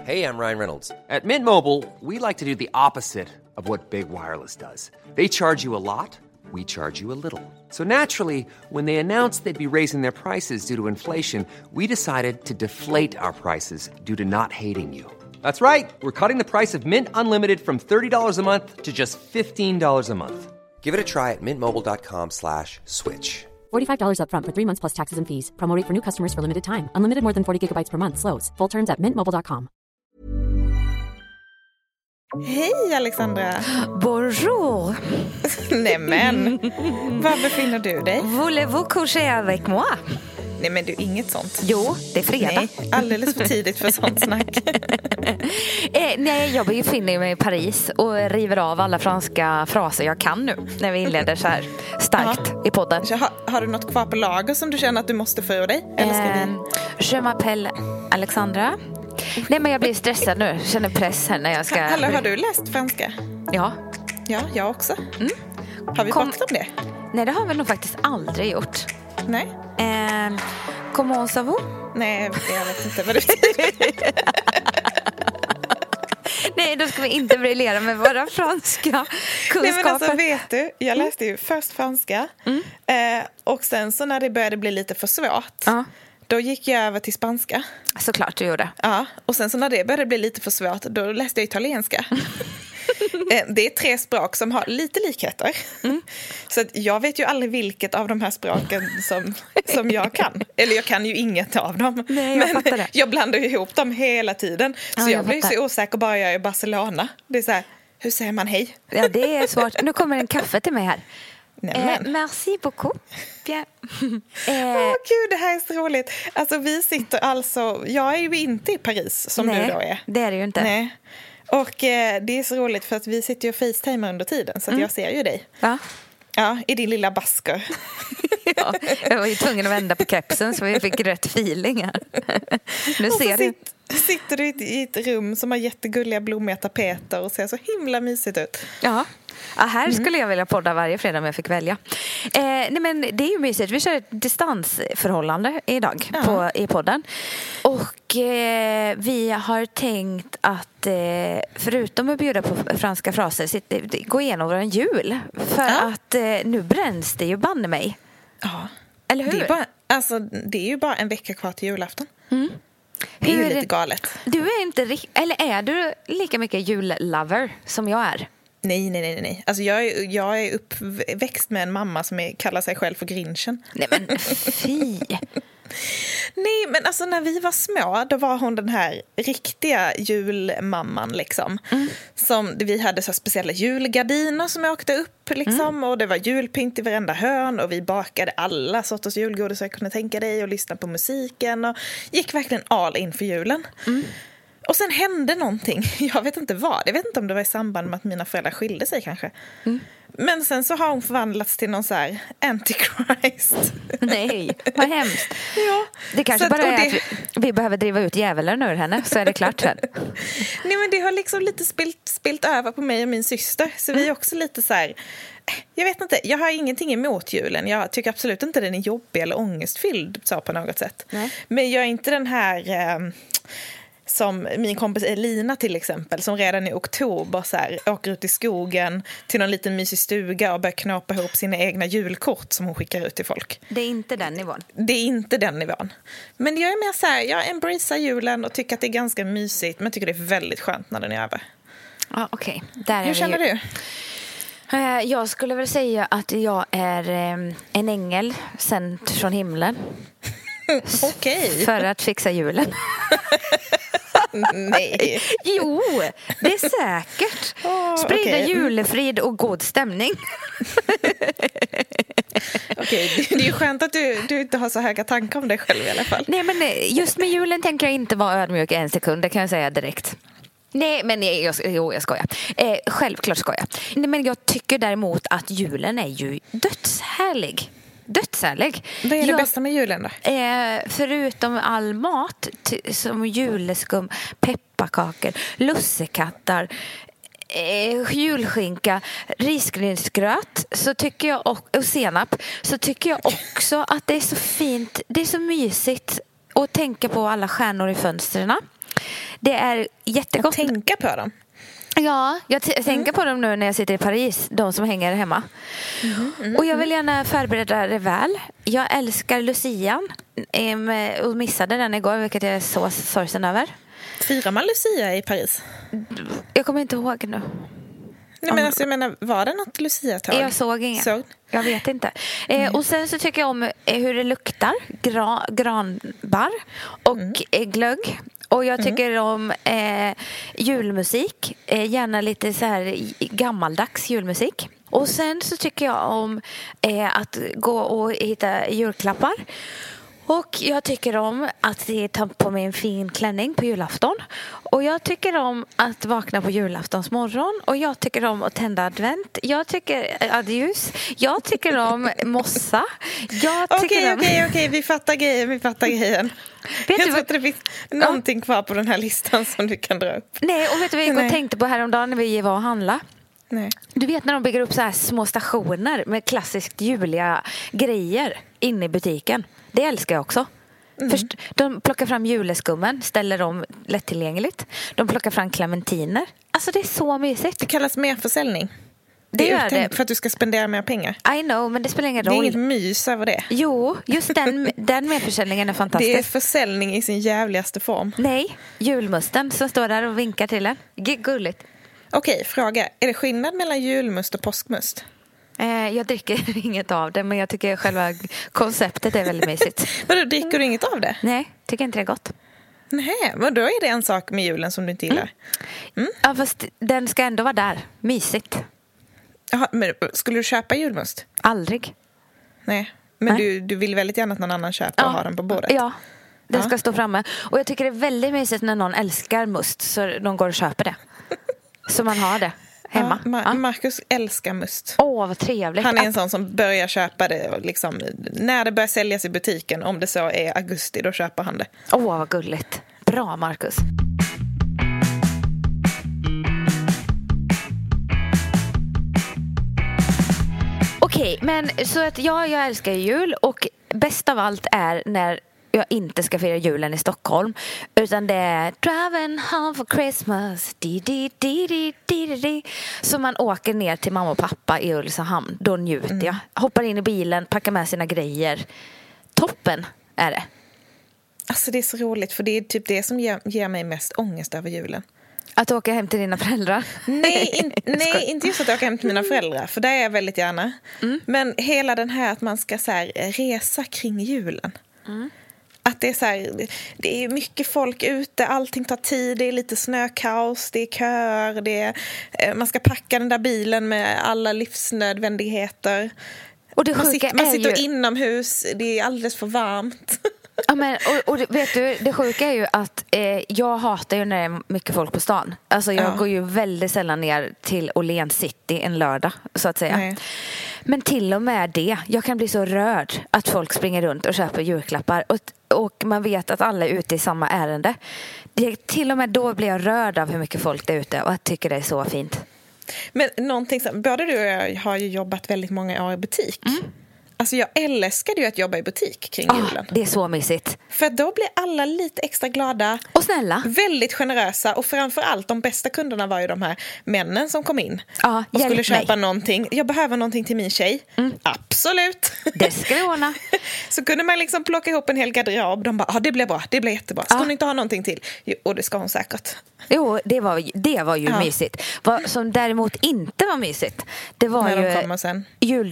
Hey, I'm Ryan Reynolds. At Mint Mobile, we like to do the opposite of what Big Wireless does. They charge you a lot, we charge you a little. So naturally, when they announced they'd be raising their prices due to inflation, we decided to deflate our prices due to not hating you. That's right. We're cutting the price of Mint Unlimited from $30 a month to just $15 a month. Give it a try at mintmobile.com/switch. $45 up front for 3 months plus taxes and fees. Promo rate for new customers for limited time. Unlimited more than 40 gigabytes per month. Slows full terms at mintmobile.com. Hej Alexandra. Bonjour. Nämen, var befinner du dig? Voulez-vous coucher avec moi? Nej men du, inget sånt. Jo, det är fredag. Nej, alldeles för tidigt för sånt snack. Nej, jag befinner mig i Paris och river av alla franska fraser jag kan nu när vi inleder så här starkt i podden. Så har du något kvar på lager som du känner att du måste få ur dig? Eller ska vi... Je m'appelle Alexandra. Nej, men jag blir stressad nu. Jag känner press här när jag ska... Hallå, har du läst franska? Ja. Ja, jag också. Har vi pratat om det? Nej, det har vi nog faktiskt aldrig gjort. Nej. Comment ça va? Nej, jag vet inte vad det betyder. Nej, då ska vi inte briljera med våra franska kunskaper. Nej, men alltså vet du, jag läste ju först franska. Och sen så när det började bli lite för svårt, då gick jag över till spanska. Såklart du gjorde. Ja, och sen så när det började bli lite för svårt, då läste jag italienska. Det är 3 språk som har lite likheter. Så att jag vet ju aldrig vilket av de här språken som jag kan. Eller jag kan ju inget av dem. Nej, jag fattar det. Jag blandar ju ihop dem hela tiden. Så jag blir så osäker bara jag är i Barcelona. Det är så här, hur säger man hej? Ja, det är svårt. Nu kommer en kaffe till mig här. Merci beaucoup. Bien. Gud, det här är så roligt. Alltså vi sitter jag är ju inte i Paris som du då är. Det är det ju inte. Nej. Och det är så roligt för att vi sitter ju och facetimer under tiden så att jag ser ju dig. Va? Ja, i din lilla basker. Ja, jag var ju tvungen att vända på kepsen så vi fick rätt feeling här. Nu och ser du. Sitter du i ett rum som har jättegulliga blommiga tapeter och ser så himla mysigt ut. Ja. Ja, här skulle jag vilja podda varje fredag om jag fick välja. Nej, men det är ju mysigt. Vi kör ett distansförhållande idag i podden. Och vi har tänkt att förutom att bjuda på franska fraser gå igenom vår jul. För att nu bränns det ju banne mig. Ja. Eller hur? Det är ju bara en vecka kvar till julafton. Det är ju lite galet. Du är inte eller är du lika mycket jullover som jag är? Nej. Alltså jag är uppväxt med en mamma som kallar sig själv för Grinchen. Nej men fy. Nej, men alltså när vi var små, då var hon den här riktiga julmamman liksom. Som vi hade så speciella julgardiner som åkte upp liksom, och det var julpynt i varenda hörn och vi bakade alla sorters julgodis så jag kunde tänka dig och lyssna på musiken och gick verkligen all in för julen. Och sen hände någonting. Jag vet inte vad. Jag vet inte om det var i samband med att mina föräldrar skilde sig kanske. Men sen så har hon förvandlats till någon så här antichrist. Nej, vad hemskt. Ja. Det kanske bara är att vi behöver driva ut djävulen ur henne, så är det klart sen. Nej, men det har liksom lite spilt över på mig och min syster. Så vi är också lite så här... Jag vet inte, jag har ingenting emot julen. Jag tycker absolut inte den är jobbig eller ångestfylld så på något sätt. Nej. Men jag är inte den här... som min kompis Elina till exempel, som redan i oktober så här, åker ut i skogen till någon liten mysig stuga och börjar knåpa ihop sina egna julkort som hon skickar ut till folk. Det är inte den nivån. Det är inte den nivån. Men jag är mer så här, jag embracear julen och tycker att det är ganska mysigt, men tycker det är väldigt skönt när den är över. Ja, okej. Hur känner du? Jag skulle väl säga att jag är en ängel sänd från himlen. Okej. För att fixa julen. Nej. Jo, det är säkert. Sprida julefrid och god stämning. Okej, det är ju skönt att du inte har så höga tankar om dig själv i alla fall. Nej, men just med julen tänker jag inte vara ödmjuk en sekund, det kan jag säga direkt. Nej, men jag skojar. Självklart skojar. Nej, men jag tycker däremot att julen är ju dödshärlig. Vad är det bästa med julen då? Förutom all mat som juleskum, pepparkakor, lussekattar, julskinka, risgrynsgröt, så tycker jag och senap, så tycker jag också att det är så fint, det är så mysigt att tänka på alla stjärnor i fönstren. Det är jättegott. Att tänka på dem. Ja, jag tänker på dem nu när jag sitter i Paris. De som hänger hemma. Och jag vill gärna förbereda det väl. Jag älskar Lucian. Och missade den igår, vilket jag är så sorgsen över. Firar man Lucia i Paris? Jag kommer inte ihåg nu. Nej, men alltså, jag menar, var det något Lucia-tag? Jag såg inget. Jag vet inte. Och sen så tycker jag om hur det luktar. Granbar och glögg. Och jag tycker om julmusik. Gärna lite så här gammaldags julmusik. Och sen så tycker jag om att gå och hitta julklappar. Och jag tycker om att ta på mig en fin klänning på julafton. Och jag tycker om att vakna på julaftons morgon. Och jag tycker om att tända advent. Jag tycker adjus. Jag tycker om mossa. Okej, vi fattar grejen. Jag tror att det finns någonting kvar på den här listan som du kan dra upp. Nej, och vet du vad jag tänkte på häromdagen när vi var och handla? Nej. Du vet när de bygger upp så här små stationer med klassiskt juliga grejer inne i butiken. Det älskar jag också. Först, de plockar fram juleskummen, ställer dem lättillgängligt. De plockar fram clementiner. Alltså det är så mysigt. Det kallas merförsäljning. Det är gör uttänkt det. för att du ska spendera mer pengar. I know, men det spelar ingen roll. Det är inget mys över det. Jo, just den merförsäljningen är fantastisk. Det är försäljning i sin jävligaste form. Nej, julmusten som står där och vinkar till en. Gulligt. Okej, fråga. Är det skillnad mellan julmust och påskmust? Jag dricker inget av det, men jag tycker själva konceptet är väldigt mysigt. Vadå, dricker du inget av det? Nej, tycker inte det är gott. Nej, men då är det en sak med julen som du inte gillar. Ja, fast den ska ändå vara där. Mysigt. Jaha, men skulle du köpa julmust? Aldrig. Nej, men du vill väldigt gärna att någon annan köper och ha den på bordet. Ja, den ska stå framme. Och jag tycker det är väldigt mysigt när någon älskar must så de går och köper det. Så man har det hemma. Marcus älskar must. Vad trevligt. Han är en sån som börjar köpa det liksom, när det börjar säljas i butiken. Om det så är augusti, då köper han det. Vad gulligt. Bra, Marcus. Okej, men så att jag älskar jul och bäst av allt är när jag inte ska fira julen i Stockholm utan det är driving home for Christmas så man åker ner till mamma och pappa i Ulricehamn. Då njuter jag. Hoppar in i bilen, packar med sina grejer. Toppen är det. Alltså det är så roligt för det är typ det som ger mig mest ångest över julen. Att åka hem till dina föräldrar? Nej, inte just att åka hem till mina föräldrar. För det är jag väldigt gärna. Men hela den här att man ska så här, resa kring julen. Att det är så här, det är mycket folk ute, allting tar tid, det är lite snökaos, det är köer, man ska packa den där bilen med alla livsnödvändigheter. Och det man sitter ju inomhus, det är alldeles för varmt. Ja, men, och vet du, det sjuka är ju att jag hatar ju när det är mycket folk på stan. Alltså jag går ju väldigt sällan ner till Åhléns City en lördag, så att säga. Nej. Men till och med det, jag kan bli så rörd att folk springer runt och köper julklappar och man vet att alla är ute i samma ärende. Till och med då blir jag rörd av hur mycket folk det är ute och jag tycker det är så fint. Men någonting som, både du och jag har ju jobbat väldigt många år i butik. Alltså jag älskade ju att jobba i butik kring julen. Det är så mysigt. För då blir alla lite extra glada. Och snälla. Väldigt generösa. Och framförallt de bästa kunderna var ju de här männen som kom in. Ja, och skulle köpa någonting. Jag behöver någonting till min tjej. Absolut. Det ska du ordna. Så kunde man liksom plocka ihop en hel garderob. De bara, det blir bra, det blir jättebra. Ska hon inte ha någonting till? Jo, och det ska hon säkert. Jo, det var ju mysigt. Vad som däremot inte var mysigt, det var när ju de kommer sen.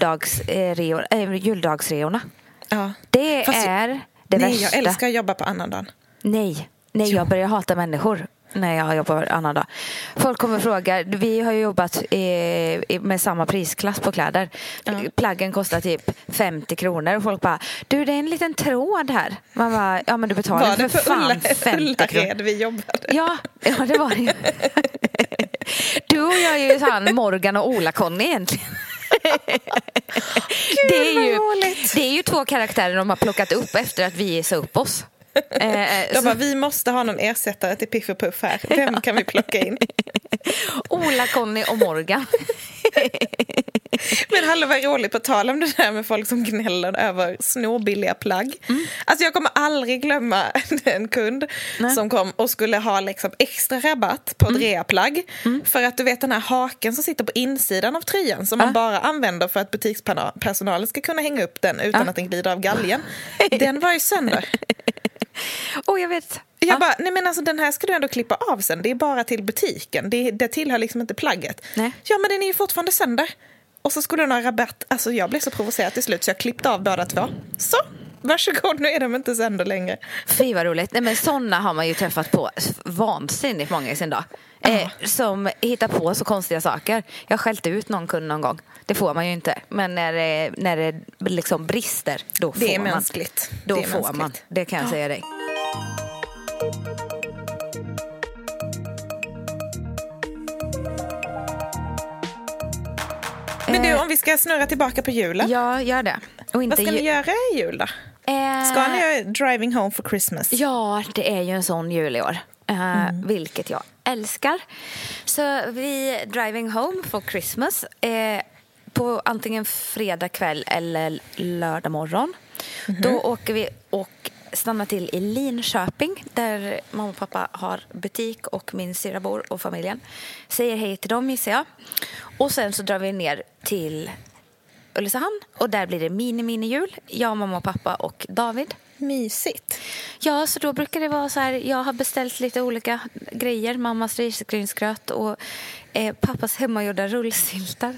juldagsreorna. Ja. Det är det värsta. Nej, jag älskar att jobba på annandagen. Nej, jag börjar hata människor när jag jobbar annandag. Folk kommer och frågar, vi har ju jobbat med samma prisklass på kläder. Plaggen kostar typ 50 kronor och folk bara, du det är en liten tråd här. Man bara, ja men du betalar för fan 50 kronor. Vi jobbade. Ja, det var det. Du och jag är ju sån Morgan och Ola-Conny egentligen. Det är ju två karaktärer de har plockat upp efter att vi sa upp oss. De bara, vi måste ha någon ersättare till Piff och Puff här. Vem kan vi plocka in? Ola, Conny och Morgan. Men hallå, vad roligt, på tal om det där med folk som gnäller över snorbilliga plagg. Alltså jag kommer aldrig glömma en kund som kom och skulle ha liksom extra rabatt på ett reaplagg. För att du vet den här haken som sitter på insidan av tröjan som man bara använder för att butikspersonalen ska kunna hänga upp den utan att den glider av galgen. Den var ju sönder. Jag vet. Jag bara, nej men alltså den här ska du ändå klippa av sen. Det är bara till butiken. Det tillhör liksom inte plagget. Nej. Ja, men den är ju fortfarande sönder. Och så skulle den ha rabatt. Alltså jag blev så provocerad till slut så jag klippte av båda två. Så, varsågod, nu är de inte sönder längre. Fy vad roligt. Nej, men sådana har man ju träffat på vansinnigt många i sin dag. Som hittar på så konstiga saker. Jag har skällt ut någon kund någon gång. Det får man ju inte. Men när det liksom brister, då får man. Det är mänskligt. Då det är får mänskligt. man. Det kan jag säga dig. Men du, om vi ska snurra tillbaka på julen. Ja, gör det. Och inte vad ska ni göra i jul då? Ska ni göra Driving Home for Christmas? Ja, det är ju en sån jul i år. Vilket jag älskar. Så vi Driving Home for Christmas på antingen fredag kväll eller lördag morgon. Då åker vi och stannar till i Linköping där mamma och pappa har butik och min syrra bor och familjen. Säger hej till dem, gissar jag. Och sen så drar vi ner till Ulricehamn och där blir det mini-jul. Jag, mamma och pappa och David. Mysigt. Ja, så då brukar det vara så här, jag har beställt lite olika grejer. Mammas risgrynsgröt och pappas hemmagjorda rullsyltar.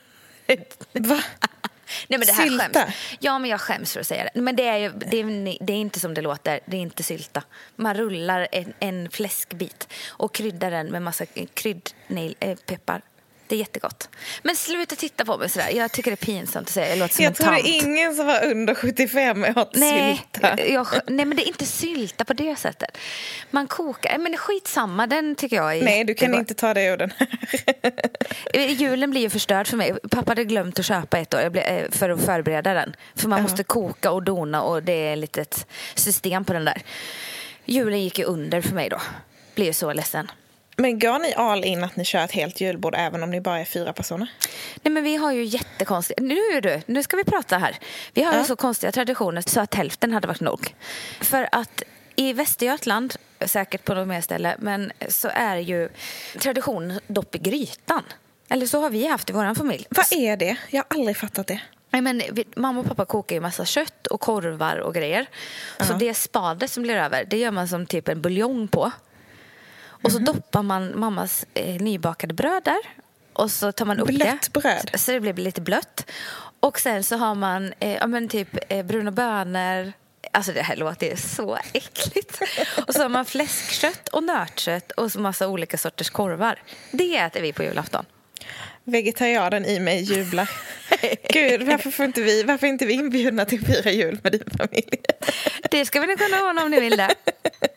Va? Nej, men det här sylta? skäms. Ja, men jag skäms för att säga det. Men det är inte som det låter. Det är inte sylta. Man rullar en fläskbit och kryddar den med massa peppar. Det är jättegott. Men sluta titta på mig sådär. Jag tycker det är pinsamt att säga. Jag låter som en tant. Jag tror det är ingen som var under 75 åt sylta. Nej, men det är inte sylta på det sättet. Man kokar. Men det är skitsamma. Den tycker jag är Nej, du kan inte ta det ur den här. Julen blir ju förstörd för mig. Pappa hade glömt att köpa ett år för att förbereda den. För man måste koka och dona och det är lite ett system på den där. Julen gick ju under för mig då. Blir så ledsen. Men går ni all in att ni kör ett helt julbord även om ni bara är 4 personer? Nej, men vi har ju jättekonstiga... Nu ska vi prata här. Vi har ju så konstiga traditioner så att hälften hade varit nog. För att i Västergötland, säkert på något mer ställe, men så är ju tradition dopp i grytan. Eller så har vi haft i vår familj. Vad är det? Jag har aldrig fattat det. Nej, men mamma och pappa kokar ju massa kött och korvar och grejer. Så det spade som blir över, det gör man som typ en buljong på. Och så doppar man mammas nybakade bröd där. Och så tar man upp blött bröd. Så det blir lite blött. Och sen så har man typ bruna bönor. Alltså det här låter så äckligt. Och så har man fläskkött och nötkött och så massa olika sorters korvar. Det äter vi på julafton. Vegetarianen i mig jublar. Gud, varför inte vi inbjudna till fira jul med din familj? Det ska vi nog kunna ordna om ni vill det.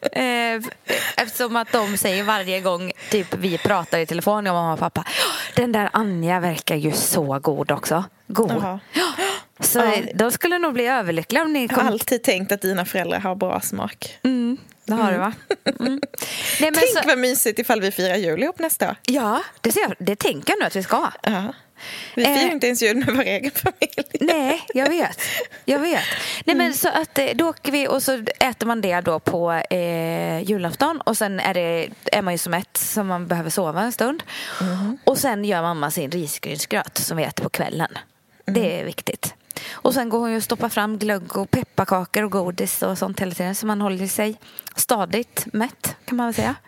Eftersom att de säger varje gång typ vi pratar i telefon, jag och mamma och pappa, den där Anja verkar ju så god också. God. Så de skulle nog bli överlyckliga om ni Jag har alltid tänkt att dina föräldrar har bra smak. Det har du, va? Nej, men tänk vad mysigt ifall vi firar jul ihop nästa år. Ja, det tänker jag nu att vi ska. Vi firar inte ens jul med vår egen familj. Nej, jag vet. Nej, men så att då åker vi och så äter man det då på julafton. Och sen är man ju som så man behöver sova en stund. Och sen gör mamma sin risgrynsgröt som vi äter på kvällen. Det är viktigt. Och sen går hon ju och stoppar fram glögg och pepparkakor och godis och sånt hela tiden. Så man håller sig stadigt mätt, kan man väl säga.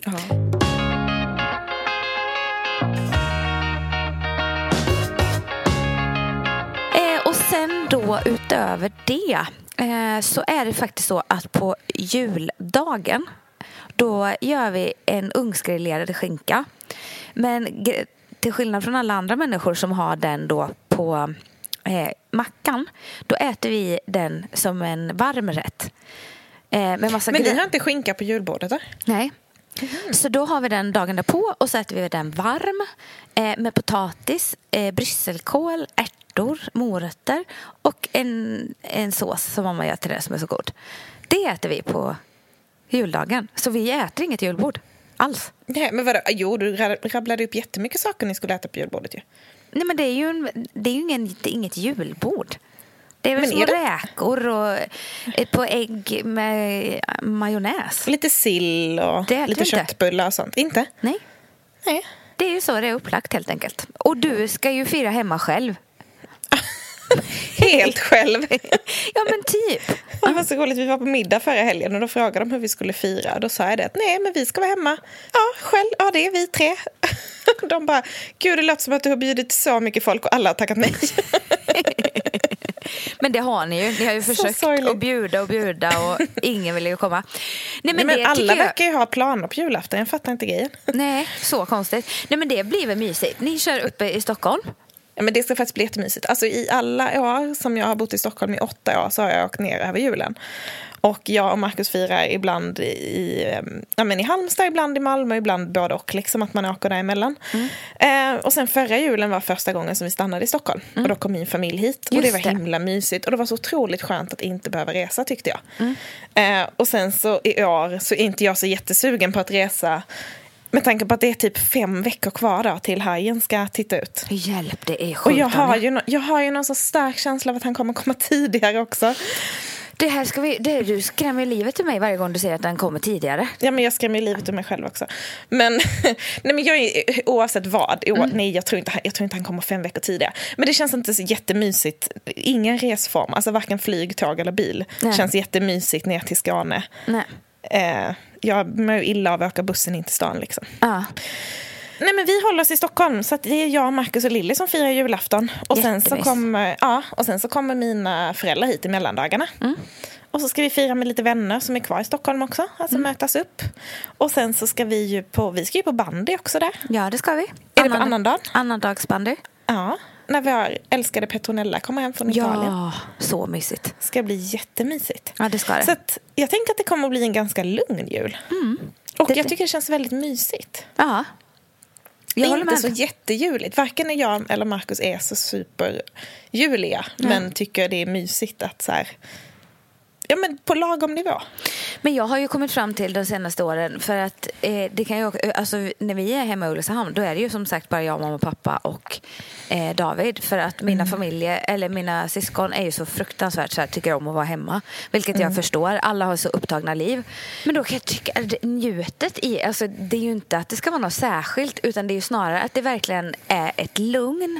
Och sen då utöver det så är det faktiskt så att på juldagen då gör vi en ugnsgrillerad skinka. Men till skillnad från alla andra människor som har den då på mackan, då äter vi den som en varm rätt. Med massa men ni har inte skinka på julbordet då? Nej. Så då har vi den dagen därpå och så äter vi den varm med potatis, brysselkål, ärtor, morötter och en sås som mamma gör till det som är så god. Det äter vi på juldagen. Så vi äter inget julbord alls. Nej, men vadå? Jo, du rabblade upp jättemycket saker ni skulle äta på julbordet ju. Nej, men det är ju inget julbord. Det är väl små räkor och ett på ägg med majonnäs. Lite sill och lite köttbullar och sånt. Inte? Nej. Det är ju så det är upplagt helt enkelt. Och du ska ju fira hemma själv. Helt själv. Ja, men typ. Det var så roligt, vi var på middag förra helgen och då frågade de hur vi skulle fira. Och då sa jag det att nej, men vi ska vara hemma. Ja, själv. Ja, det är vi 3. De bara, gud, det låter som att du har bjudit så mycket folk och alla har tackat nej. Men det har ni ju. Ni har ju försökt att bjuda och ingen vill ju komma. Nej, men det alla verkar ju ha planer på julafton. Jag fattar inte grejen. Nej, så konstigt. Nej, men det blir väl mysigt. Ni kör uppe i Stockholm. Ja, men det ska faktiskt bli jättemysigt. Alltså i alla år som jag har bott i Stockholm i 8 år så har jag åkt ner över julen. Och jag och Marcus firar ibland i Halmstad, ibland i Malmö, ibland både och. Liksom att man åker däremellan. Och sen förra julen var första gången som vi stannade i Stockholm. Och då kom min familj hit. Och det var himla mysigt. Och det var så otroligt skönt att inte behöva resa, tyckte jag. Och sen så i år så är inte jag så jättesugen på att resa. Med tanke på att det är typ 5 veckor kvar då till Hajen ska titta ut. Hjälp, det är sjukt. Och jag har ju någon så stark känsla av att han kommer komma tidigare också. Det här du skrämmer livet ur mig varje gång du säger att den kommer tidigare. Ja, men jag skrämmer livet ur mig själv också. Men, nej, men jag är, oavsett vad, nej, jag tror inte han kommer 5 veckor tidigare. Men det känns inte så jättemysigt. Ingen resform, alltså varken flyg, tåg eller bil. Känns jättemysigt ner till Skåne. Nej. Jag mår illa av att åka bussen in till stan liksom. Nej, men vi håller oss i Stockholm så att det är jag, Marcus och Lilly som firar julafton. Och sen så kommer mina föräldrar hit i mellandagarna. Och så ska vi fira med lite vänner som är kvar i Stockholm också. Alltså mötas upp. Och sen så ska vi ju på bandy också där. Ja, det ska vi. Är det på annandagen? Annandagsbandy. Ja, när vår älskade Petronella kommer hem från Italien. Ja, så mysigt. Det ska bli jättemysigt. Ja, det ska det. Så att jag tänker att det kommer att bli en ganska lugn jul. Och jag tycker det känns väldigt mysigt. Ja. Jag håller med. Inte så jättejuligt. Varken när jag eller Marcus är så superjuliga. Men tycker det är mysigt att så här, ja, men på lagom nivå. Men jag har ju kommit fram till de senaste åren för att det kan ju, alltså när vi är hemma i Ulricehamn då är det ju som sagt bara jag, mamma och pappa och David, för att mina familjer eller mina syskon är ju så fruktansvärt så här, tycker om att vara hemma, vilket jag förstår. Alla har så upptagna liv. Men då kan jag tycka att njutet i, alltså det är ju inte att det ska vara något särskilt, utan det är ju snarare att det verkligen är ett lugn.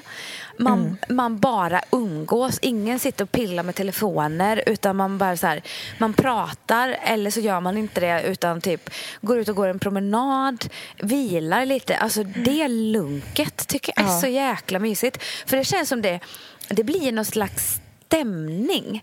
Man bara umgås. Ingen sitter och pillar med telefoner, utan man bara så här, man pratar, eller så gör man inte det utan typ går ut och går en promenad, vilar lite. Alltså det lunket tycker jag är så jäkla mysigt. För det känns som det blir någon slags stämning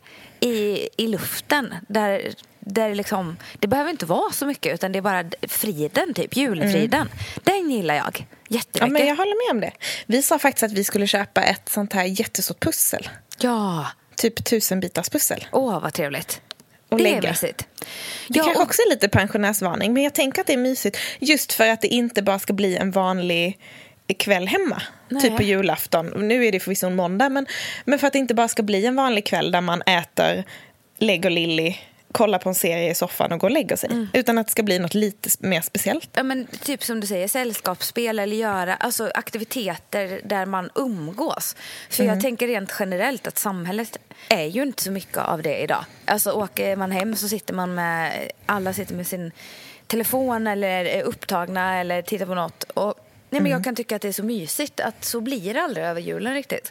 i luften där liksom, det behöver inte vara så mycket, utan det är bara friden, typ julfriden. Den gillar jag jättemycket. Ja, men jag håller med om det. Vi sa faktiskt att vi skulle köpa ett sånt här jättestort pussel. Ja. Typ 1000-bitars pussel. Åh, vad trevligt. Och det lägga. Är mysigt. Det kanske också är lite pensionärsvarning, men jag tänker att det är mysigt just för att det inte bara ska bli en vanlig kväll hemma. Nej. Typ på julafton. Nu är det förvisso en måndag, men för att det inte bara ska bli en vanlig kväll där man äter, lägger Lilly, kollar på en serie i soffan och går och lägger sig. Utan att det ska bli något lite mer speciellt. Ja, men typ som du säger, sällskapsspel eller göra alltså aktiviteter där man umgås. För jag tänker rent generellt att samhället är ju inte så mycket av det idag. Alltså åker man hem så sitter man med, alla sitter med sin telefon eller är upptagna eller tittar på något. Och nej, men jag kan tycka att det är så mysigt att så blir det aldrig över julen riktigt.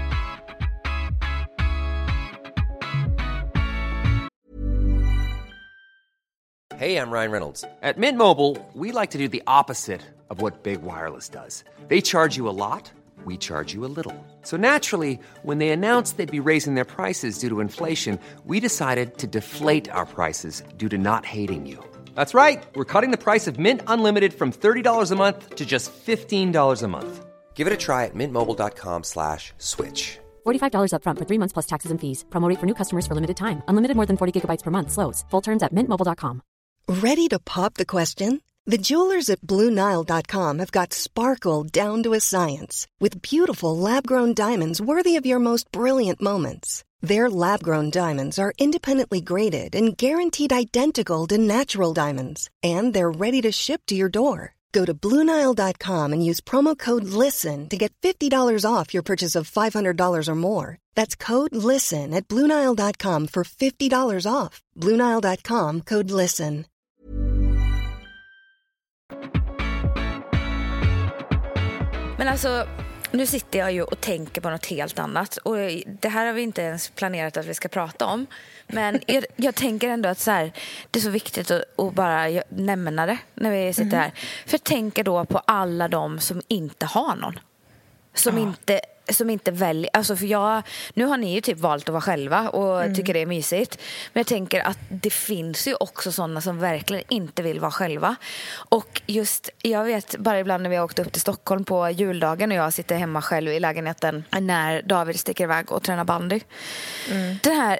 Hey, I'm Ryan Reynolds. At Mint Mobile, we like to do the opposite of what Big Wireless does. They charge you a lot, we charge you a little. So naturally, when they announced they'd be raising their prices due to inflation, we decided to deflate our prices due to not hating you. That's right. We're cutting the price of Mint Unlimited from $30 a month to just $15 a month. Give it a try at mintmobile.com/switch. $45 up front for 3 months plus taxes and fees. Promo rate for new customers for limited time. Unlimited more than 40 gigabytes per month. Slows full terms at mintmobile.com. Ready to pop the question? The jewelers at BlueNile.com have got sparkle down to a science with beautiful lab-grown diamonds worthy of your most brilliant moments. Their lab-grown diamonds are independently graded and guaranteed identical to natural diamonds, and they're ready to ship to your door. Go to BlueNile.com and use promo code LISTEN to get $50 off your purchase of $500 or more. That's code LISTEN at BlueNile.com for $50 off. BlueNile.com, code LISTEN. Men alltså, nu sitter jag ju och tänker på något helt annat. Och det här har vi inte ens planerat att vi ska prata om. Men jag tänker ändå att så här, det är så viktigt att bara nämna det när vi sitter här. För jag tänker då på alla de som inte har någon. Som inte väljer, alltså för nu har ni ju typ valt att vara själva och tycker det är mysigt. Men jag tänker att det finns ju också sådana som verkligen inte vill vara själva. Och just, jag vet bara ibland när vi har åkt upp till Stockholm på juldagen och jag sitter hemma själv i lägenheten när David sticker iväg och tränar bandy. Den här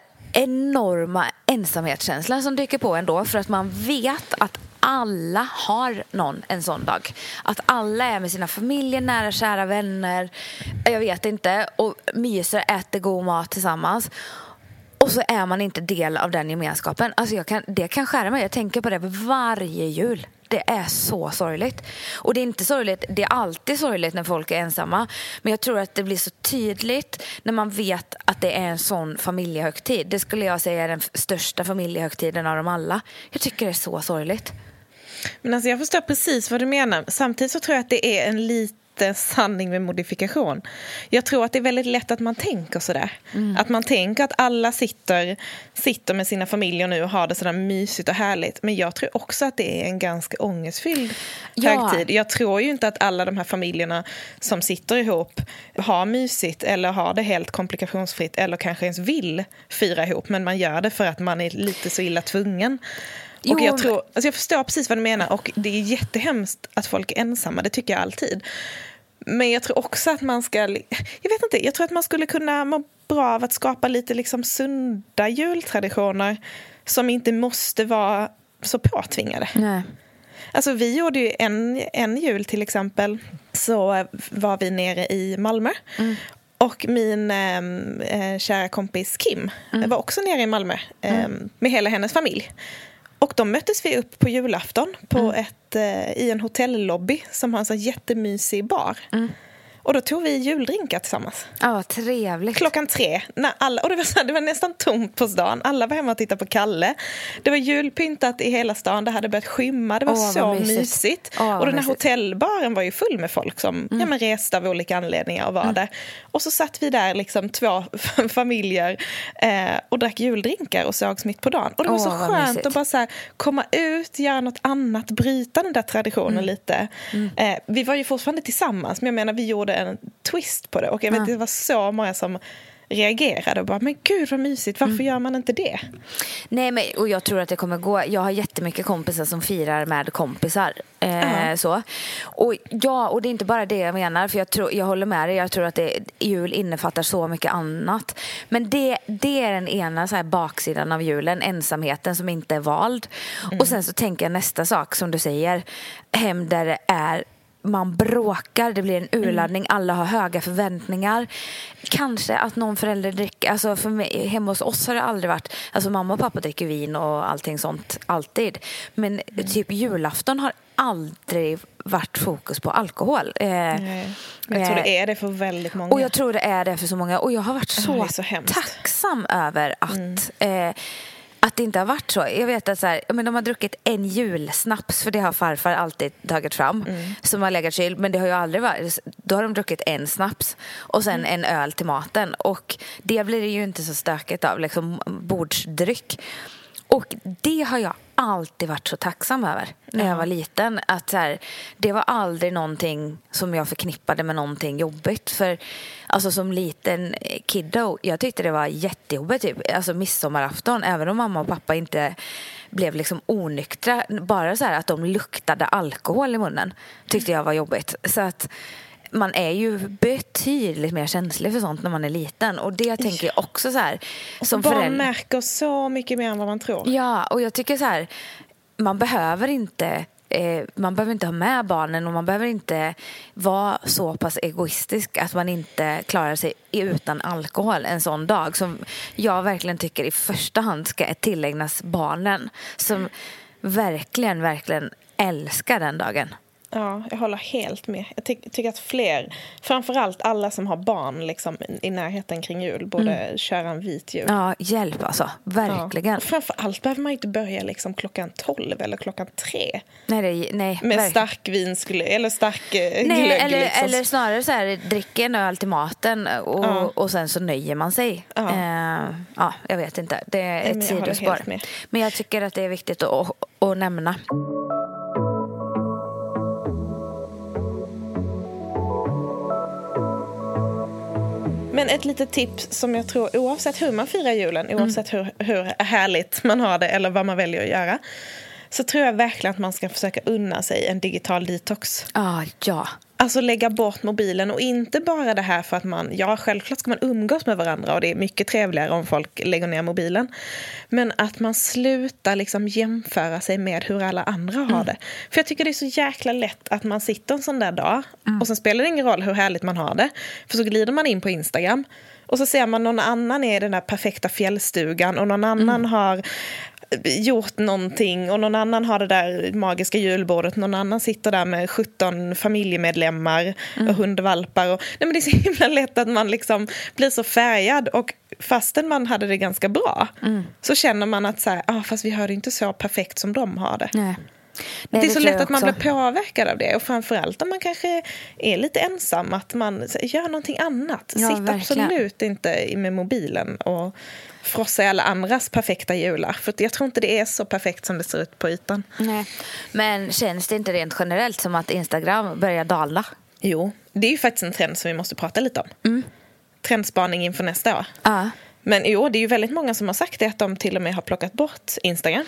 enorma ensamhetskänslan som dyker på ändå, för att man vet att alla har någon en sån dag. Att alla är med sina familjer, nära, kära vänner, jag vet inte, och myser, äter god mat tillsammans. Och så är man inte del av den gemenskapen. Alltså det kan skära mig. Jag tänker på det varje jul. Det är så sorgligt. Och det är inte sorgligt, det är alltid sorgligt när folk är ensamma. Men jag tror att det blir så tydligt när man vet att det är en sån familjehögtid. Det skulle jag säga är den största familjehögtiden av dem alla. Jag tycker det är så sorgligt. Men alltså jag förstår precis vad du menar. Samtidigt så tror jag att det är en liten sanning med modifikation. Jag tror att det är väldigt lätt att man tänker sådär. Att man tänker att alla sitter med sina familjer nu och har det sådär mysigt och härligt. Men jag tror också att det är en ganska ångestfylld högtid. Jag tror ju inte att alla de här familjerna som sitter ihop har mysigt eller har det helt komplikationsfritt eller kanske ens vill fira ihop. Men man gör det för att man är lite så illa tvungen. Och jag förstår precis vad du menar, och det är jättehemskt att folk är ensamma, det tycker jag alltid. Men jag tror också att man ska, jag tror att man skulle kunna må bra av att skapa lite liksom sunda jultraditioner som inte måste vara så påtvingade. Nej. Alltså vi gjorde ju en jul till exempel, så var vi nere i Malmö. Och min kära kompis Kim var också nere i Malmö med hela hennes familj. Och då möttes vi upp på julafton på i en hotellobby som har en så jättemysig bar. Och då tog vi juldrinkar tillsammans. Ja, trevligt. 3:00. Och det var nästan tomt på stan. Alla var hemma och tittade på Kalle. Det var julpyntat i hela stan. Det hade börjat skymma. Det var så mysigt. Och den här hotellbaren var ju full med folk som reste av olika anledningar och var där. Och så satt vi där liksom 2 familjer och drack juldrinkar och sågs mitt på dagen. Och det var så skönt att bara så här, komma ut, göra något annat, bryta den där traditionen lite. Vi var ju fortfarande tillsammans, men jag menar vi gjorde en twist på det. Och jag vet det var så många som reagerade och bara, men gud vad mysigt, varför gör man inte det? Nej, men och jag tror att det kommer gå. Jag har jättemycket kompisar som firar med kompisar. Så. Och det är inte bara det jag menar, för jag håller med dig. Jag tror att jul innefattar så mycket annat. Men det är den ena så här baksidan av julen, ensamheten som inte är vald. Och sen så tänker jag nästa sak som du säger, hem där det är man bråkar, det blir en urladdning, alla har höga förväntningar. Kanske att någon förälder dricker, alltså för mig, hemma hos oss har det aldrig varit, alltså mamma och pappa dricker vin och allting sånt, alltid. Men typ julafton har aldrig varit fokus på alkohol. Jag tror det är det för väldigt många. Och jag tror det är det för så många. Och jag har varit så tacksam över att det inte har varit så. Jag vet att så här, men de har druckit en julsnaps, för det har farfar alltid tagit fram, som har legat kyl, men det har ju aldrig varit. Då har de druckit en snaps och sen en öl till maten, och det blir det ju inte så stökigt av, liksom bordsdryck. Och det har jag alltid varit så tacksam över när jag var liten. Att så här, det var aldrig någonting som jag förknippade med någonting jobbigt. För alltså som liten kiddo, jag tyckte det var jättejobbigt typ. Alltså midsommarafton, även om mamma och pappa inte blev liksom onyktra. Bara så här att de luktade alkohol i munnen tyckte jag var jobbigt. Så att man är ju betydligt mer känslig för sånt när man är liten. Och det tänker jag också så här. Som barn märker så mycket mer än vad man tror. Ja, och jag tycker så här, man behöver inte ha med barnen, och man behöver inte vara så pass egoistisk att man inte klarar sig utan alkohol en sån dag, som jag verkligen tycker i första hand ska tillägnas barnen, som verkligen älskar den dagen. Ja, jag håller helt med. Jag tycker att fler, framförallt alla som har barn liksom, i närheten kring jul, borde köra en vit jul. Ja, hjälp alltså. Verkligen. Ja. Framförallt behöver man inte börja liksom klockan 12 eller klockan 3. Nej, med stark vinsglögg eller stark glögg. Liksom. Eller snarare så här, dricka en öl till maten och sen så nöjer man sig. Ja, jag vet inte. Det är ett sidospår. Men jag tycker att det är viktigt att nämna. Men ett litet tips som jag tror, oavsett hur man firar julen, oavsett hur härligt man har det eller vad man väljer att göra, så tror jag verkligen att man ska försöka unna sig en digital detox. Ja. Alltså lägga bort mobilen, och inte bara det här för att självklart ska man umgås med varandra och det är mycket trevligare om folk lägger ner mobilen. Men att man slutar liksom jämföra sig med hur alla andra har det. För jag tycker det är så jäkla lätt att man sitter en sån där dag och sen spelar det ingen roll hur härligt man har det. För så glider man in på Instagram och så ser man någon annan är i den där perfekta fjällstugan och någon annan har gjort någonting och någon annan har det där magiska julbordet, någon annan sitter där med 17 familjemedlemmar och hundvalpar och nej, men det är så himla lätt att man liksom blir så färgad, och fastän man hade det ganska bra så känner man att så här, fast vi har det inte så perfekt som de har det. Nej, det är så lätt att man blir påverkad av det, och framförallt om man kanske är lite ensam, att man gör någonting annat. Ja, sitt absolut inte med mobilen och frossa i alla andras perfekta jular, för jag tror inte det är så perfekt som det ser ut på ytan. Nej. Men känns det inte rent generellt som att Instagram börjar dala? Jo, det är ju faktiskt en trend som vi måste prata lite om. Trendspaning inför nästa år. Men det är ju väldigt många som har sagt det, att de till och med har plockat bort Instagram.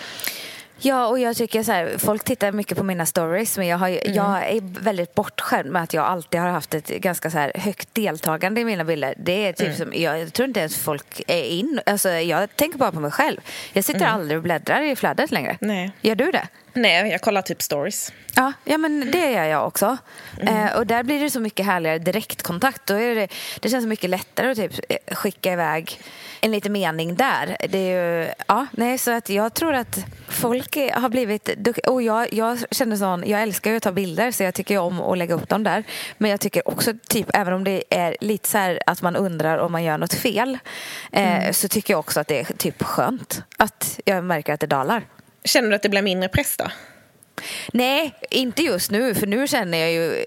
Ja, och jag tycker så här, folk tittar mycket på mina stories, men jag är väldigt bortskämd med att jag alltid har haft ett ganska så här högt deltagande i mina bilder. Det är typ som, jag tror inte ens folk är alltså jag tänker bara på mig själv. Jag sitter aldrig och bläddrar i flödet längre. Nej. Gör du det? Nej, jag kollar typ stories. Ja, men det gör jag också. Och där blir det så mycket härligare direktkontakt. Då är det känns så mycket lättare att typ skicka iväg en liten mening där. Det är ju, så att jag tror att folk har blivit, och jag känner sån, jag älskar ju att ta bilder, så jag tycker om att lägga upp dem där. Men jag tycker också typ, även om det är lite så här att man undrar om man gör något fel, så tycker jag också att det är typ skönt att jag märker att det dalar. Känner du att det blir mindre press då? Nej, inte just nu, för nu känner jag ju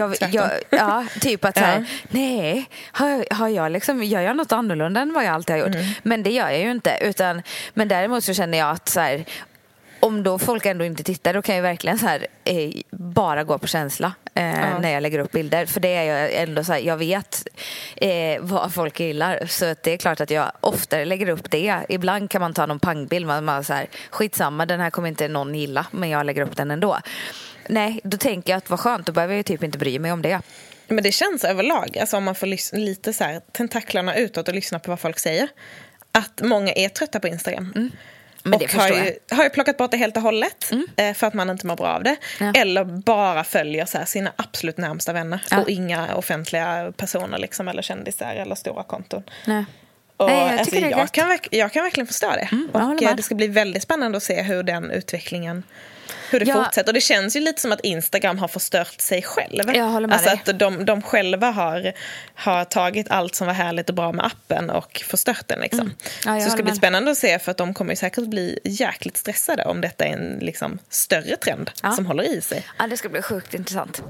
typ att så här, nej, har jag liksom, gör jag något annorlunda än vad jag alltid har gjort? Men det gör jag ju inte, men däremot så känner jag att så här, om då folk ändå inte tittar, då kan jag verkligen så här, bara gå på känsla när jag lägger upp bilder. För det är jag ändå så här, jag vet vad folk gillar. Så att det är klart att jag oftare lägger upp det. Ibland kan man ta någon pangbild, man så här, skitsamma, den här kommer inte någon gilla, men jag lägger upp den ändå. Nej, då tänker jag att vad skönt, då behöver jag ju typ inte bry mig om det. Men det känns överlag, alltså om man får lite så här, tentaklarna utåt och lyssna på vad folk säger, att många är trötta på Instagram. Men det och har ju plockat bort det helt och hållet för att man inte mår bra av det. Eller bara följer så här sina absolut närmsta vänner och inga offentliga personer liksom, eller kändisar eller stora konton. Nej. Och jag kan verkligen förstå det. Och det ska bli väldigt spännande att se hur den utvecklingen, hur det fortsätter. Och det känns ju lite som att Instagram har förstört sig själv. Jag håller med dig. Att de själva har tagit allt som var härligt och bra med appen och förstört den liksom. Så det ska bli spännande att se, för att de kommer ju säkert bli jäkligt stressade om detta är en liksom större trend som håller i sig. Ja, det ska bli sjukt intressant.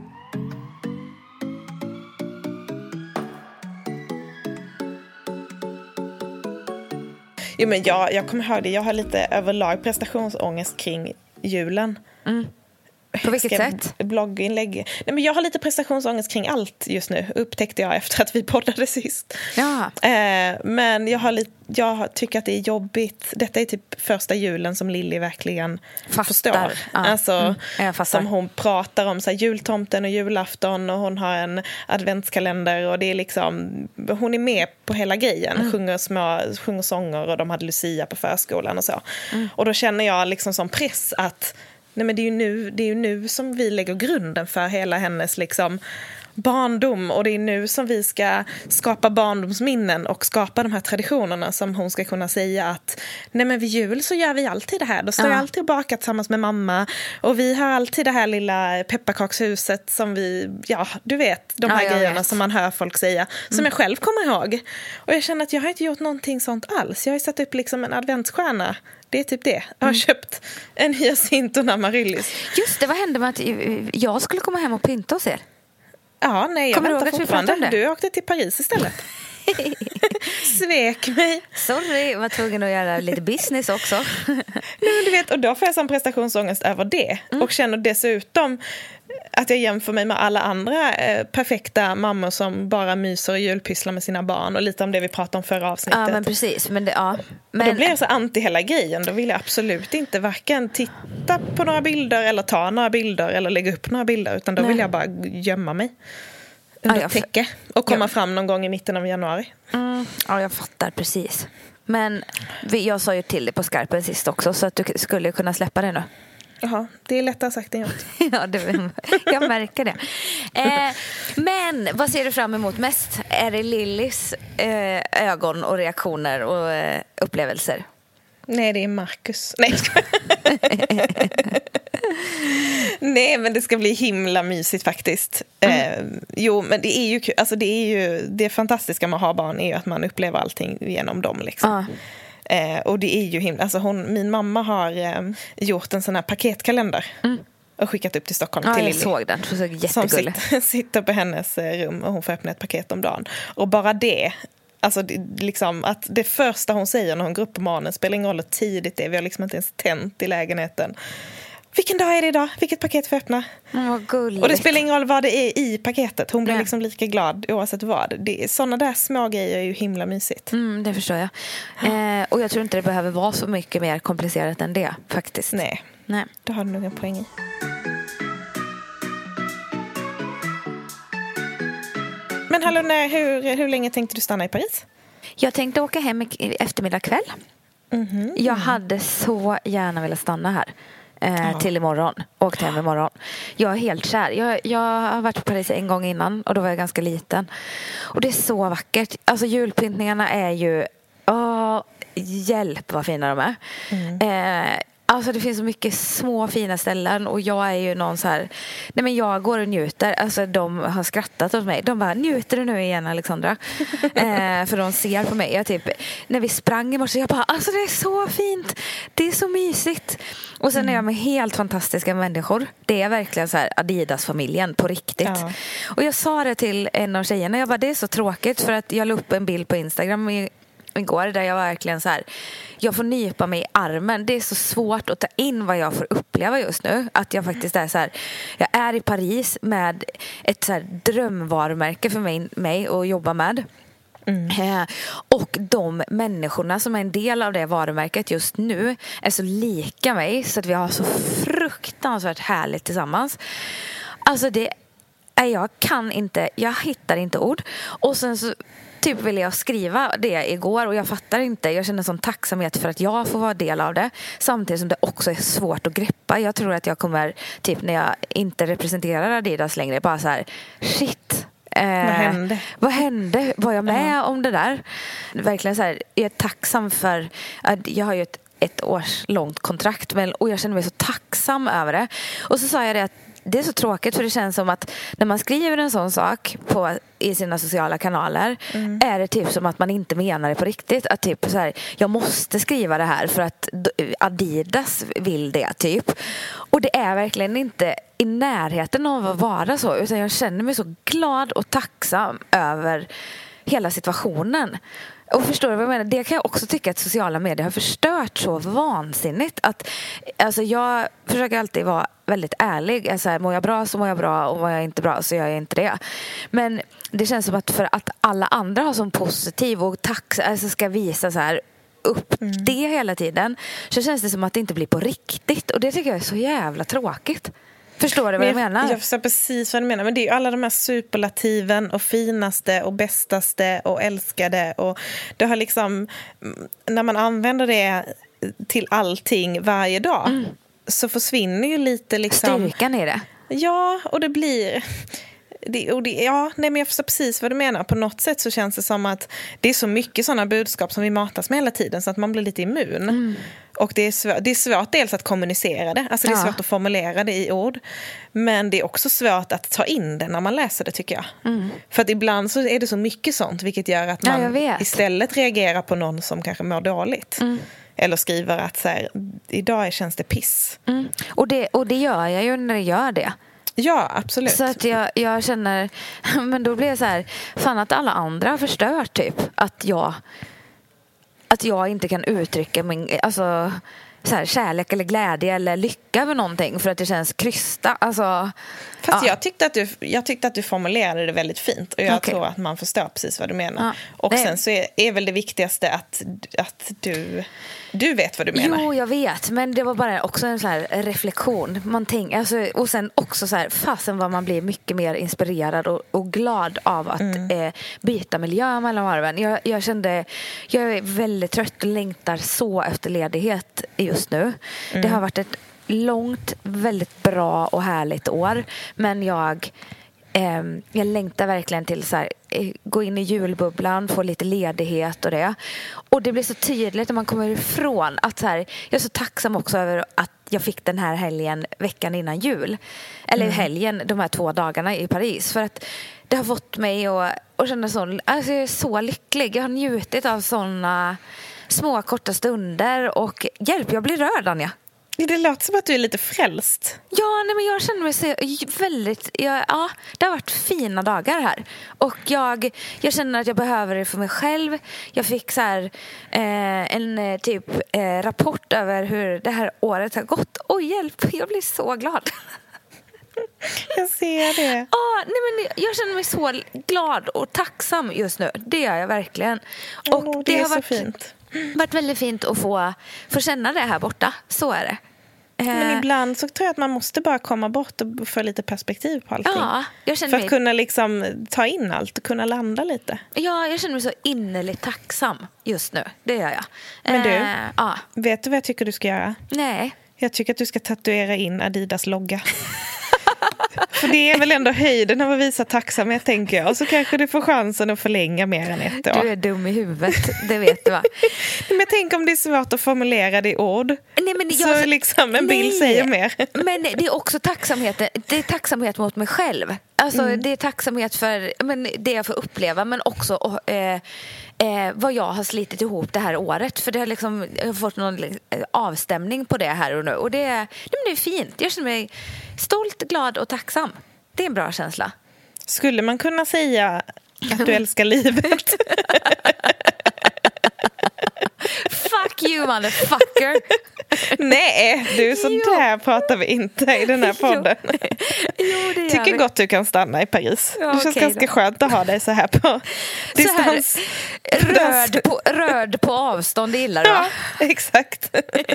Jo, men jag kommer ihåg det. Jag har lite överlag prestationsångest kring julen. På vilket sätt? Blogginlägg. Nej, men jag har lite prestationsångest kring allt just nu, upptäckte jag efter att vi poddade sist. Men jag tycker att det är jobbigt. Detta är typ första julen som Lilly verkligen förstår. Alltså, som hon pratar om så här, jultomten och julafton, och hon har en adventskalender, och det är liksom, hon är med på hela grejen. Sjunger sånger, och de hade Lucia på förskolan och så. Och då känner jag liksom som press att Nej, men det är ju nu som vi lägger grunden för hela hennes liksom barndom, och det är nu som vi ska skapa barndomsminnen och skapa de här traditionerna som hon ska kunna säga att nej, men vid jul så gör vi alltid det här. Då står jag alltid och bakar tillsammans med mamma, och vi har alltid det här lilla pepparkakshuset som vi, du vet, de här grejerna som man hör folk säga, som jag själv kommer ihåg. Och jag känner att jag har inte gjort någonting sånt alls. Jag har satt upp liksom en adventsstjärna. Det är typ det. Jag har köpt en hyacint och en amaryllis. Just det, vad hände med att jag skulle komma hem och pynta hos er? Ja, nej, jag väntar fortfarande. Du åkte till Paris istället. Svek mig. Sorry, jag var tvungen att göra lite business också. Nej, men du vet, och då får jag sån prestationsångest över det. Och känner dessutom att jag jämför mig med alla andra perfekta mammor som bara myser och julpysslar med sina barn. Och lite om det vi pratade om förra avsnittet. Ja, men precis. Men då blir jag så anti hela grejen. Då vill jag absolut inte varken titta på några bilder eller ta några bilder eller lägga upp några bilder. Utan då vill jag bara gömma mig under täcke och komma fram någon gång i mitten av januari. Ja, jag fattar precis. Men jag sa ju till dig på skarpen sist också, så att du skulle kunna släppa det nu. Jaha, det är lättare sagt än gjort. Ja, jag märker det. Men vad ser du fram emot mest? Är det Lillys ögon och reaktioner och upplevelser? Nej, det är Marcus. Nej, nej, men det ska bli himla mysigt faktiskt. Jo, men det är ju kul. Alltså, det fantastiska med att ha barn är ju att man upplever allting genom dem liksom. Och det är ju himla, alltså min mamma har gjort en sån här paketkalender och skickat upp till Stockholm till Lilly. Jag såg den, det såg jättegullig. Som sitter på hennes rum och hon får öppna ett paket om dagen. Och bara det, alltså liksom att det första hon säger när hon går upp på morgonen, spelar ingen roll hur tidigt det är, vi har liksom inte ens tänt i lägenheten. Vilken dag är det idag? Vilket paket får jag öppna? Vad gulligt. Och det spelar ingen roll vad det är i paketet. Hon blir liksom lika glad oavsett vad. Sådana där små grejer är ju himla mysigt. Det förstår jag. Och jag tror inte det behöver vara så mycket mer komplicerat än det, faktiskt. Nej. Då har du nog en poäng i. Men hallå, hur länge tänkte du stanna i Paris? Jag tänkte åka hem i eftermiddag kväll. Jag hade så gärna velat stanna här. Till imorgon. Åkte hem imorgon. Jag är helt kär. Jag har varit på Paris en gång innan, och då var jag ganska liten. Och det är så vackert. Alltså julpyntningarna är ju hjälp vad fina de är. Alltså det finns så mycket små fina ställen, och jag är ju någon så här, nej men jag går och njuter. Alltså de har skrattat åt mig. De bara, njuter du nu igen, Alexandra? För de ser på mig. Jag typ, när vi sprang i morse, jag bara, alltså det är så fint. Det är så mysigt. Och sen är jag med helt fantastiska människor. Det är verkligen så här Adidas-familjen på riktigt. Ja. Och jag sa det till en av tjejerna, jag bara, det är så tråkigt, för att jag la upp en bild på Instagram igår där jag verkligen så här, jag får nypa mig i armen. Det är så svårt att ta in vad jag får uppleva just nu, att jag faktiskt är så här, jag är i Paris med ett så här drömvarumärke för mig att jobba med. Och de människorna som är en del av det varumärket just nu är så lika mig, så att vi har så fruktansvärt härligt tillsammans. Alltså jag hittar inte ord. Och sen så typ ville jag skriva det igår, och jag fattar inte. Jag känner sån tacksamhet för att jag får vara del av det, samtidigt som det också är svårt att greppa. Jag tror att jag kommer, typ när jag inte representerar Adidas längre, bara så här, shit. Vad hände? Var jag med om det där? Verkligen så här, jag är tacksam för att jag har ju ett års långt kontrakt, och jag känner mig så tacksam över det. Och så sa jag det att det är så tråkigt, för det känns som att när man skriver en sån sak i sina sociala kanaler är det typ som att man inte menar det på riktigt. Att typ så här, jag måste skriva det här för att Adidas vill det typ. Och det är verkligen inte i närheten av att vara så, utan jag känner mig så glad och tacksam över hela situationen. Och förstår du vad jag menar? Det kan jag också tycka att sociala medier har förstört så vansinnigt. Att, alltså jag försöker alltid vara väldigt ärlig. Alltså, mår jag bra så mår jag bra, och mår jag inte bra så gör jag inte det. Men det känns som att för att alla andra har som positiv och alltså ska visa så här upp det hela tiden, så känns det som att det inte blir på riktigt. Och det tycker jag är så jävla tråkigt. Förstår du vad jag menar? Jag förstår precis vad du menar. Men det är ju alla de här superlativen och finaste och bästaste och älskade. Och det har liksom, när man använder det till allting varje dag, så försvinner ju lite liksom... Styrkan i det. Ja, och det blir... men jag förstår precis vad du menar. På något sätt så känns det som att det är så mycket sådana budskap som vi matas med hela tiden så att man blir lite immun. Och det är svårt dels att kommunicera det. Alltså det är svårt att formulera det i ord. Men det är också svårt att ta in det när man läser det, tycker jag. För att ibland så är det så mycket sånt, vilket gör att man istället reagerar på någon som kanske mår dåligt. Eller skriver att så här, idag känns det piss. Och det gör jag ju när jag gör det. Ja, absolut. Så att jag känner, men då blir jag så här, fan att alla andra förstör typ att jag inte kan uttrycka min, alltså så här, kärlek eller glädje eller lycka över någonting för att det känns krysta. Alltså, fast jag tyckte att du formulerade det väldigt fint och jag tror att man förstår precis vad du menar. Ja. Och sen så är väl det viktigaste att du vet vad du menar. Jo, jag vet, men det var bara också en så här reflektion. Man tänker, alltså, och sen också så här, fasen vad man blir mycket mer inspirerad och glad av att byta miljö mellan varven. Jag kände, jag är väldigt trött och längtar så efter ledighet just nu. Det har varit ett långt, väldigt bra och härligt år, men jag längtar verkligen till så här, gå in i julbubblan, få lite ledighet och det. Och det blir så tydligt när man kommer ifrån att så här, jag är så tacksam också över att jag fick den här helgen veckan innan jul. Eller helgen, de här 2 dagarna i Paris. För att det har fått mig att känna så, alltså jag är så lycklig. Jag har njutit av sådana små korta stunder och hjälp, jag blir rörd, Anja. Det låter som att du är lite frälst. Ja, nej, men jag känner mig så väldigt... Ja, det har varit fina dagar här. Och jag känner att jag behöver det för mig själv. Jag fick så här, en rapport över hur det här året har gått. Oj, hjälp, jag blir så glad. Jag ser det. Jag känner mig så glad och tacksam just nu. Det gör jag verkligen. Och det har är så varit fint. Varit väldigt fint att få känna det här borta. Så är det. Men ibland så tror jag att man måste bara komma bort och få lite perspektiv på allting. Ja, jag känner för att kunna liksom ta in allt och kunna landa lite. Ja, jag känner mig så innerligt tacksam just nu. Det gör jag. Men du, vet du vad jag tycker du ska göra? Nej. Jag tycker att du ska tatuera in Adidas logga. För det är väl ändå höjden av att visa tacksamhet, tänker jag. Och så kanske du får chansen att förlänga mer än ett år. Du är dum i huvudet, det vet du va? Men jag tänker om det är svårt att formulera det i ord. Nej, men så liksom en bild säger mer. Men det är också tacksamhet. Det är tacksamhet mot mig själv. Alltså det är tacksamhet för det jag får uppleva, men också vad jag har slitit ihop det här året. För det har liksom, jag har fått någon avstämning på det här och nu. Och det är fint. Jag känner mig stolt, glad och tacksam. Det är en bra känsla. Skulle man kunna säga att du älskar livet? Fuck you, motherfucker. Nej, du, så där pratar vi inte i den här podden. Jo, det tycker gott du kan stanna i Paris. Det känns ganska skönt att ha dig så här på distans. Rörd på avstånd, det gillar du, va? Ja, exakt.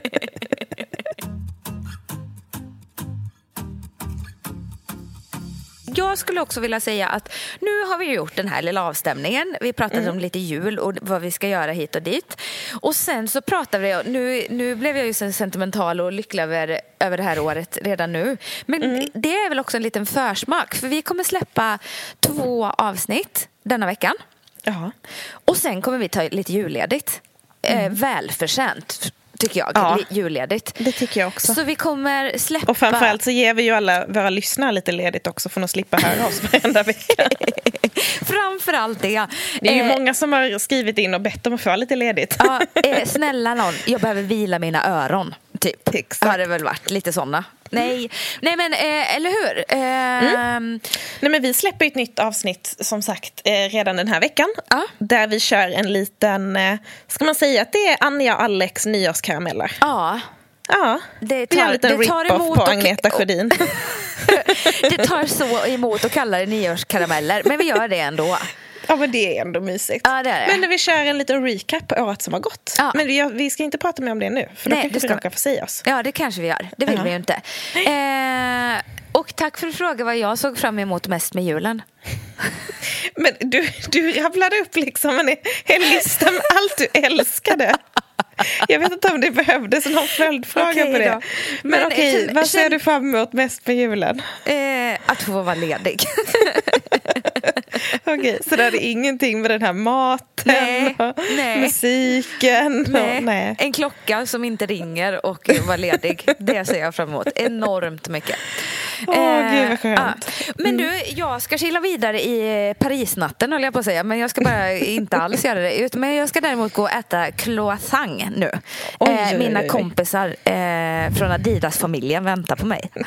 Jag skulle också vilja säga att nu har vi gjort den här lilla avstämningen. Vi pratade om lite jul och vad vi ska göra hit och dit. Och sen så pratade vi, nu blev jag ju så sentimental och lycklig över det här året redan nu. Men det är väl också en liten försmak. För vi kommer släppa 2 avsnitt denna veckan. Ja. Och sen kommer vi ta lite julledigt. Välförtjänt, tycker jag, julledigt. Det tycker jag också. Så vi kommer släppa... Och framförallt så ger vi ju alla våra lyssnare lite ledigt också för att slippa höra oss varenda vecka. Framförallt det. Det är ju många som har skrivit in och bett om att få lite ledigt. Ja, snälla någon, jag behöver vila mina öron, typ. Exakt. Har det väl varit lite sådana. Nej men eller hur? Nej, men vi släpper ett nytt avsnitt som sagt redan den här veckan. Där vi kör en liten, ska man säga att det är Anja och Alex nyårskarameller? Ja. Det tar en liten rip-off på Agneta Sjödin. Det tar så emot att kalla det nyårskarameller, men vi gör det ändå. Ja, men det är ändå mysigt. Ja, det är det. Men när vi kör en liten recap på året som har gått. Ja. Men vi ska inte prata mer om det nu. För då kanske vi råkar få säga oss. Ja, det kanske vi gör. Det vill vi ju inte. Och tack för att fråga vad jag såg fram emot mest med julen. Men du rabblade upp liksom en lista med allt du älskade. Jag vet inte om det behövdes någon följdfråga på det. Men okej, vad ser du fram emot mest med julen? Att få vara ledig. Okej, så det är ingenting med den här maten och musiken? Nej. En klocka som inte ringer och vara ledig. Det ser jag fram emot enormt mycket. Gud vad skönt. Men du, jag ska kila vidare i Parisnatten, håller jag på att säga. Men jag ska bara inte alls göra det. Men jag ska däremot gå och äta croissant nu. Mina kompisar från Adidas-familjen väntar på mig.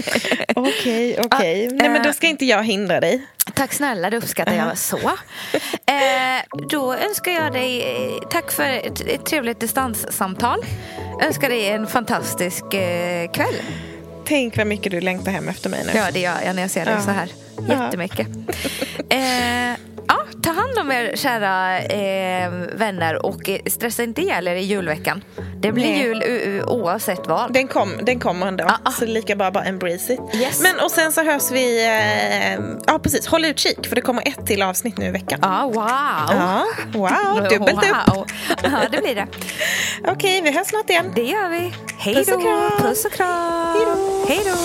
Okej. Nej, men då ska inte jag hindra dig. Tack snälla, det uppskattar jag så. Då önskar jag dig tack för ett trevligt distanssamtal. Önskar dig en fantastisk kväll. Tänk vad mycket du längtar hem efter mig nu. Ja, det gör jag när jag ser dig så här. Jättemycket. Ta hand om er, kära vänner, och stressa inte ihjäl er i julveckan. Det blir jul oavsett vad. Den kommer ändå. Så det är lika bara embrace it. Yes. Men och sen så hörs vi. Precis, håll utkik, för det kommer ett till avsnitt nu i veckan. Wow, dubbelt upp. Ja, det blir det. Okej, vi hörs snart igen. Det gör vi. Hej då. Puss och kram. Hej då.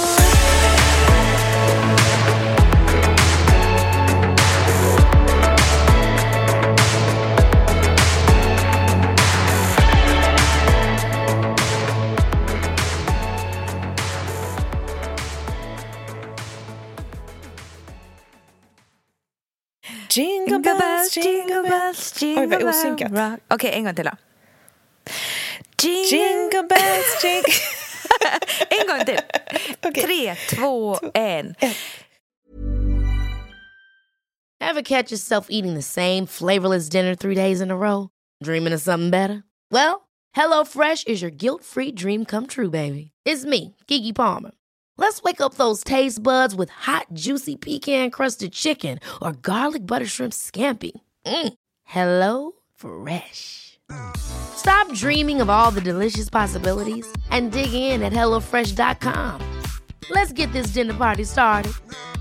Jingle bells, jingle bells, jingle bells. Oj, vad osynkat. Okej, en gång till då. Jingle bells, jingle... En gång till. 3, 2, 1. Ever catch yourself eating the same flavorless dinner 3 days in a row? Dreaming of something better? Well, HelloFresh is your guilt-free dream come true, baby. It's me, Keke Palmer. Let's wake up those taste buds with hot, juicy pecan-crusted chicken or garlic butter shrimp scampi. Hello Fresh. Stop dreaming of all the delicious possibilities and dig in at HelloFresh.com. Let's get this dinner party started.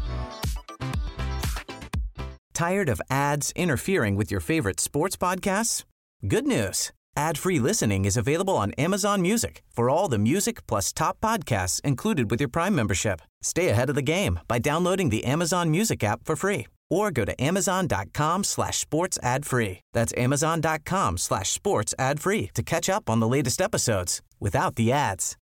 Tired of ads interfering with your favorite sports podcasts? Good news. Ad-free listening is available on Amazon Music for all the music plus top podcasts included with your Prime membership. Stay ahead of the game by downloading the Amazon Music app for free or go to amazon.com/sports ad free. That's amazon.com/sports ad free to catch up on the latest episodes without the ads.